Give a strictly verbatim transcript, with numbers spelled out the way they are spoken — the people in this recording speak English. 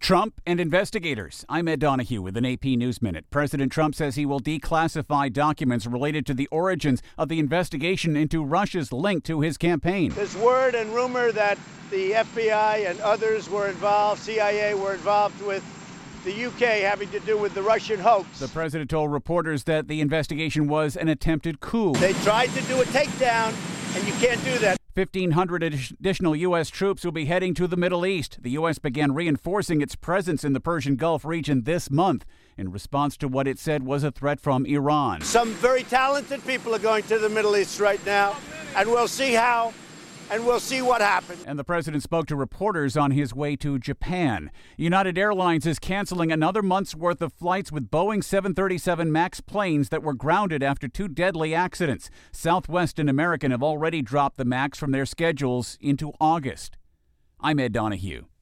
Trump and investigators. I'm Ed Donahue with an A P News Minute. President Trump says he will declassify documents related to the origins of the investigation into Russia's link to his campaign. There's word and rumor that the F B I and others were involved, C I A were involved with the U K having to do with the Russian hoax. The president told reporters that the investigation was an attempted coup. They tried to do a takedown, and you can't do that. fifteen hundred additional U S troops will be heading to the Middle East. The U S began reinforcing its presence in the Persian Gulf region this month in response to what it said was a threat from Iran. Some very talented people are going to the Middle East right now, and we'll see how, and we'll see what happens. And the president spoke to reporters on his way to Japan. United Airlines is canceling another month's worth of flights with Boeing seven thirty-seven MAX planes that were grounded after two deadly accidents. Southwest and American have already dropped the MAX from their schedules into August. I'm Ed Donahue.